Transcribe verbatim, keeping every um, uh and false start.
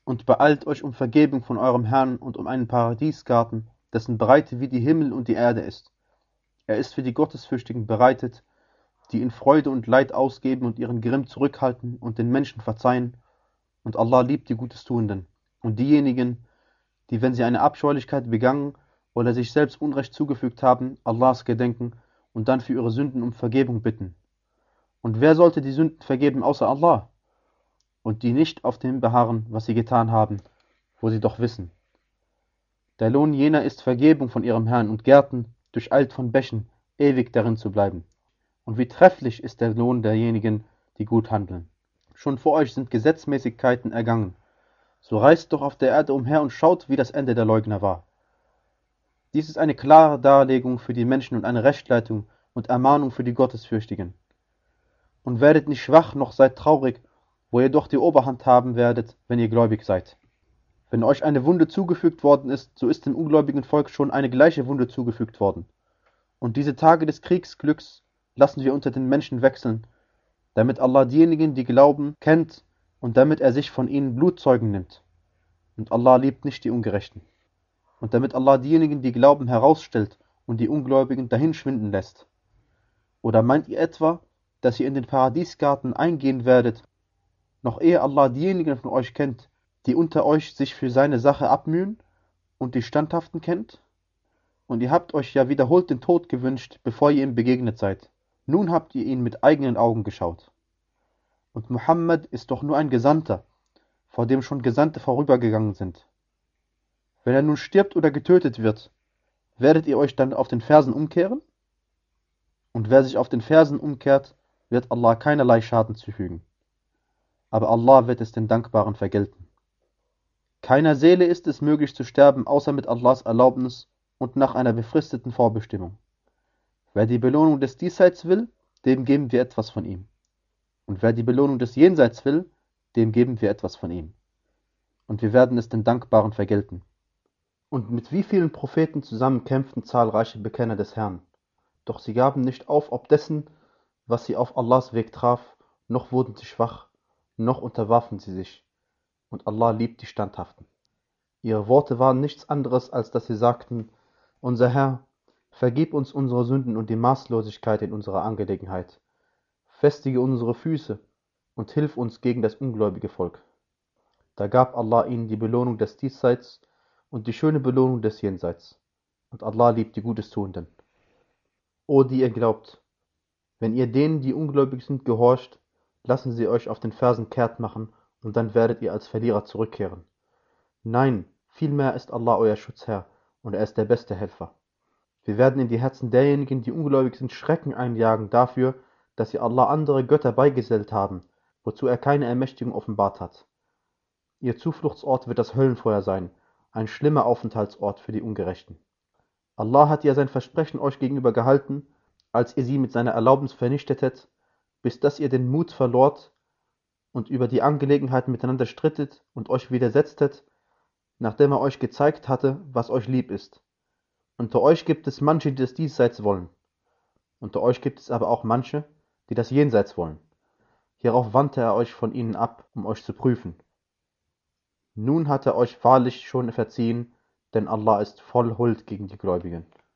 Und beeilt euch um Vergebung von eurem Herrn und um einen Paradiesgarten, dessen Breite wie die Himmel und die Erde ist. Er ist für die Gottesfürchtigen bereitet, die in Freude und Leid ausgeben und ihren Grimm zurückhalten und den Menschen verzeihen. Und Allah liebt die Gutes-Tuenden. Und diejenigen, die, wenn sie eine Abscheulichkeit begangen oder sich selbst Unrecht zugefügt haben, Allahs gedenken und dann für ihre Sünden um Vergebung bitten. Und wer sollte die Sünden vergeben außer Allah? Und die nicht auf dem beharren, was sie getan haben, wo sie doch wissen. Der Lohn jener ist Vergebung von ihrem Herrn und Gärten, durcheilt von Bächen, ewig darin zu bleiben. Und wie trefflich ist der Lohn derjenigen, die gut handeln. Schon vor euch sind Gesetzmäßigkeiten ergangen. So reist doch auf der Erde umher und schaut, wie das Ende der Leugner war. Dies ist eine klare Darlegung für die Menschen und eine Rechtleitung und Ermahnung für die Gottesfürchtigen. Und werdet nicht schwach, noch seid traurig, wo ihr doch die Oberhand haben werdet, wenn ihr gläubig seid. Wenn euch eine Wunde zugefügt worden ist, so ist dem ungläubigen Volk schon eine gleiche Wunde zugefügt worden. Und diese Tage des Kriegsglücks lassen wir unter den Menschen wechseln, damit Allah diejenigen, die glauben, kennt und damit er sich von ihnen Blutzeugen nimmt. Und Allah liebt nicht die Ungerechten. Und damit Allah diejenigen, die glauben, herausstellt und die Ungläubigen dahinschwinden lässt. Oder meint ihr etwa, dass ihr in den Paradiesgarten eingehen werdet, noch ehe Allah diejenigen von euch kennt, die unter euch sich für seine Sache abmühen und die Standhaften kennt? Und ihr habt euch ja wiederholt den Tod gewünscht, bevor ihr ihm begegnet seid. Nun habt ihr ihn mit eigenen Augen geschaut. Und Muhammad ist doch nur ein Gesandter, vor dem schon Gesandte vorübergegangen sind. Wenn er nun stirbt oder getötet wird, werdet ihr euch dann auf den Fersen umkehren? Und wer sich auf den Fersen umkehrt, wird Allah keinerlei Schaden zufügen. Aber Allah wird es den Dankbaren vergelten. Keiner Seele ist es möglich zu sterben, außer mit Allahs Erlaubnis und nach einer befristeten Vorbestimmung. Wer die Belohnung des Diesseits will, dem geben wir etwas von ihm. Und wer die Belohnung des Jenseits will, dem geben wir etwas von ihm. Und wir werden es den Dankbaren vergelten. Und mit wie vielen Propheten zusammen kämpften zahlreiche Bekenner des Herrn. Doch sie gaben nicht auf, ob dessen, was sie auf Allahs Weg traf, noch wurden sie schwach, noch unterwarfen sie sich. Und Allah liebt die Standhaften. Ihre Worte waren nichts anderes, als dass sie sagten: Unser Herr, vergib uns unsere Sünden und die Maßlosigkeit in unserer Angelegenheit. Festige unsere Füße und hilf uns gegen das ungläubige Volk. Da gab Allah ihnen die Belohnung des Diesseits und die schöne Belohnung des Jenseits. Und Allah liebt die Gutes-Tuenden. O die ihr glaubt, wenn ihr denen, die ungläubig sind, gehorcht, lassen sie euch auf den Fersen kehrt machen, und dann werdet ihr als Verlierer zurückkehren. Nein, vielmehr ist Allah euer Schutzherr, und er ist der beste Helfer. Wir werden in die Herzen derjenigen, die ungläubig sind, Schrecken einjagen dafür, dass sie Allah andere Götter beigesellt haben, wozu er keine Ermächtigung offenbart hat. Ihr Zufluchtsort wird das Höllenfeuer sein, ein schlimmer Aufenthaltsort für die Ungerechten. Allah hat ja sein Versprechen euch gegenüber gehalten, als ihr sie mit seiner Erlaubnis vernichtetet, bis dass ihr den Mut verlort und über die Angelegenheit miteinander strittet und euch widersetztet, nachdem er euch gezeigt hatte, was euch lieb ist. Unter euch gibt es manche, die das Diesseits wollen. Unter euch gibt es aber auch manche, die das Jenseits wollen. Hierauf wandte er euch von ihnen ab, um euch zu prüfen. Nun hat er euch wahrlich schon verziehen, denn Allah ist voll Huld gegen die Gläubigen.